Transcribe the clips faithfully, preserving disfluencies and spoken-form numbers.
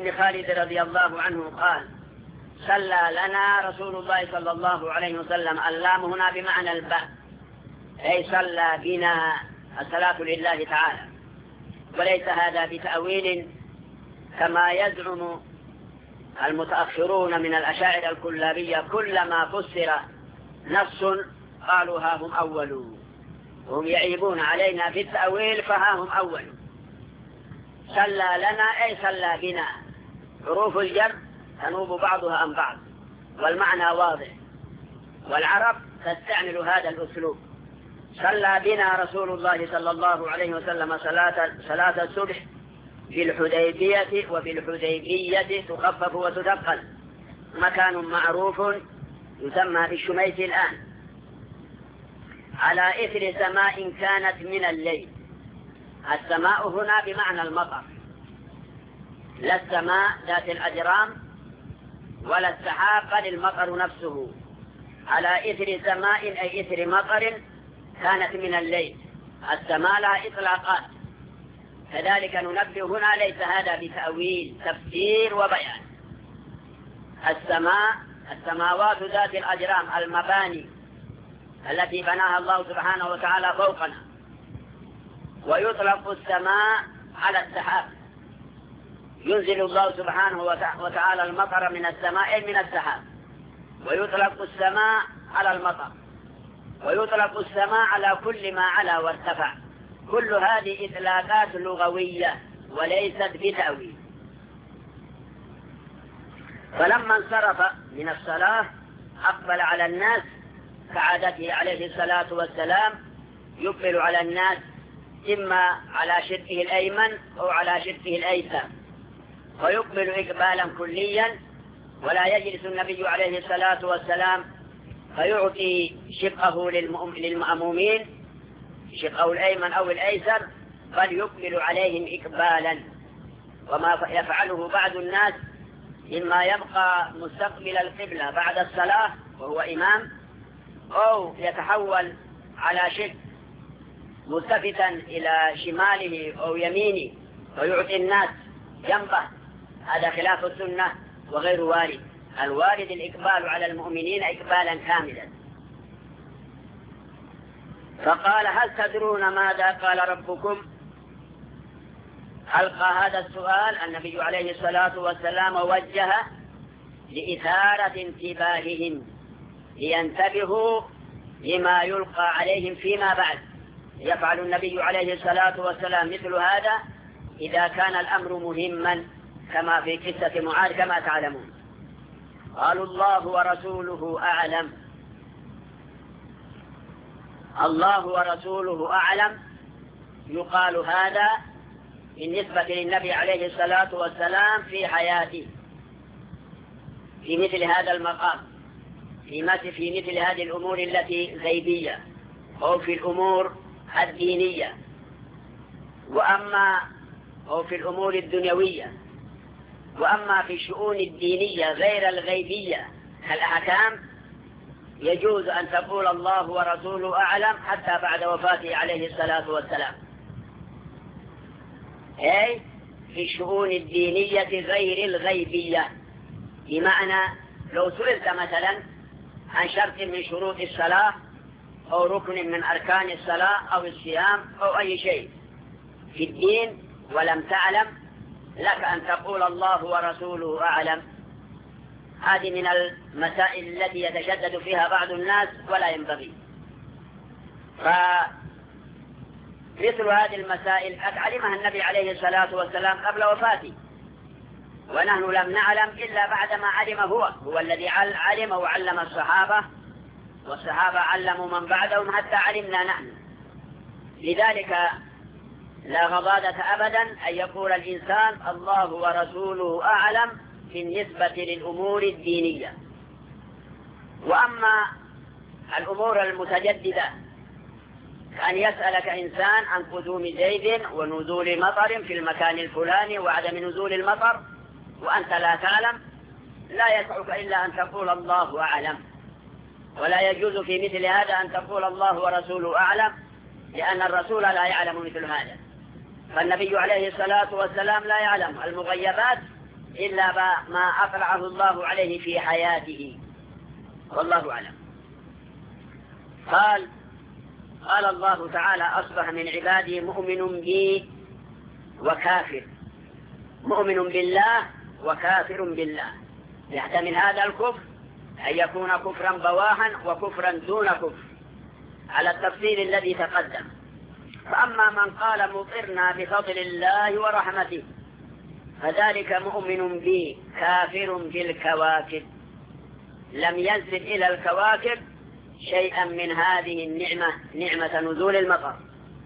بن خالد رضي الله عنه قال: صلى لنا رسول الله صلى الله عليه وسلم. اللام هنا بمعنى الباء، أي صلى بنا، الصلاة لله تعالى، وليس هذا بتأويل كما يزعم المتأخرون من الأشاعرة الكلابية. كلما فسر نص قالوا ها هم أولون، وهم يعيبون علينا بالتأويل فها هم أولون. صلى لنا أي صلى بنا، حروف الجر تنوب بعضها عن بعض والمعنى واضح، والعرب تستعمل هذا الأسلوب. صلى بنا رسول الله صلى الله عليه وسلم صلاة, صلاة الصبح في الحديبية، وفي الحديبية تخفف وتثقل، مكان معروف يسمى بالشميس الآن، على إثر سماء كانت من الليل. السماء هنا بمعنى المطر، لا السماء ذات الأجرام ولا السحاب، بل المطر نفسه، على إثر سماء أي إثر مطر كانت من الليل. السماء لها إطلاقات، كذلك ننبه هنا ليس هذا بتأويل، تفسير وبيان. السماء السماوات ذات الأجرام، المباني التي بناها الله سبحانه وتعالى فوقنا. ويطلق السماء على السحاب، ينزل الله سبحانه وتعالى المطر من السماء من السحاب، ويطلق السماء على المطر، ويطلق السماء على كل ما علا وارتفع. كل هذه إطلاقات لغوية وليست بتأويل. فلما انصرف من الصلاة أقبل على الناس كعادته عليه الصلاة والسلام، يقبل على الناس إما على شقه الأيمن أو على شقه الأيسر، ويقبل إقبالا كليا، ولا يجلس النبي عليه الصلاة والسلام فيعطي شقه للمأمومين، شقه الأيمن أو الأيسر، بل يقبل عليهم إقبالا. وما يفعله بعض الناس إما يبقى مستقبل القبلة بعد الصلاة وهو إمام، أو يتحول على شق ملتفتا إلى شماله أو يمينه ويعطي الناس جنبه. هذا خلاف السنة وغير وارد. الوارد الإقبال على المؤمنين إقبالا كاملا. فقال: هل تدرون ماذا قال ربكم؟ ألقى هذا السؤال النبي عليه الصلاة والسلام، ووجه لإثارة انتباههم لينتبهوا لما يلقى عليهم فيما بعد. يفعل النبي عليه الصلاة والسلام مثل هذا إذا كان الأمر مهما، كما في قصة معاذ كما تعلمون. قالوا: الله ورسوله أعلم. الله ورسوله أعلم يقال هذا بالنسبة للنبي عليه الصلاة والسلام في حياته، في مثل هذا المقام، في مثل, في مثل هذه الأمور التي غيبية أو في الأمور الدينية، وأما أو في الأمور الدنيوية. وأما في الشؤون الدينية غير الغيبية كالأحكام يجوز أن تقول الله ورسوله أعلم حتى بعد وفاته عليه الصلاة والسلام، أي في الشؤون الدينية غير الغيبية. بمعنى لو سئلت مثلا عن شرط من شروط الصلاة أو ركن من أركان الصلاة أو الصيام أو أي شيء في الدين ولم تعلم، لك أن تقول الله ورسوله أعلم. هذه من المسائل التي يتشدد فيها بعض الناس ولا ينبغي. فمثل هذه المسائل قد علمها النبي عليه الصلاة والسلام قبل وفاته، ونحن لم نعلم إلا بعدما علم هو هو الذي علم وعلم الصحابة، والصحابة علموا من بعدهم حتى علمنا نحن. لذلك لا غضاضة أبدا أن يقول الإنسان الله ورسوله أعلم في النسبة للأمور الدينية. وأما الأمور المتجددة أن يسألك إنسان عن قدوم زيد ونزول مطر في المكان الفلاني وعدم نزول المطر وأنت لا تعلم، لا يسعك إلا أن تقول الله أعلم. ولا يجوز في مثل هذا أن تقول الله ورسوله أعلم، لأن الرسول لا يعلم مثل هذا. فالنبي عليه الصلاة والسلام لا يعلم المغيبات إلا ما أطلعه الله عليه في حياته، والله أعلم. قال قال الله تعالى: أصبح من عبادي مؤمن بي وكافر، مؤمن بالله وكافر بالله. يحتمل هذا الكفر أن يكون كفرا بواحا وكفرا دون كفر على التفصيل الذي تقدم. فأما من قال مطرنا بفضل الله ورحمته فذلك مؤمن بي كافر بالكواكب، لم ينسب إلى الكواكب شيئا من هذه النعمة، نعمة نزول المطر.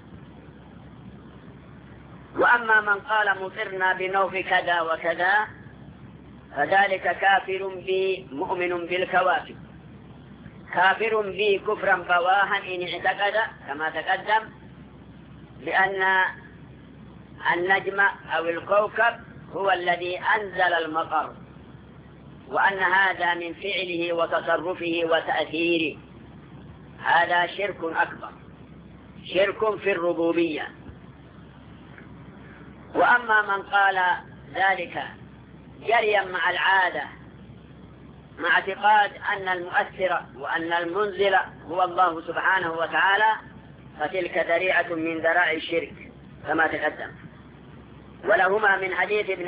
وأما من قال مطرنا بنوف كذا وكذا فذلك كافر بي مؤمن بالكواكب، كافر بي كفرا بواها إن اعتقد كما تقدم بأن النجم أو الكوكب هو الذي أنزل المطر، وأن هذا من فعله وتصرفه وتأثيره. هذا شرك أكبر، شرك في الربوبية. وأما من قال ذلك جريا مع العادة مع اعتقاد أن المؤثر وأن المنزل هو الله سبحانه وتعالى فتلك ذريعة من ذرائع الشرك كما تقدم. ولهما من حديث ابن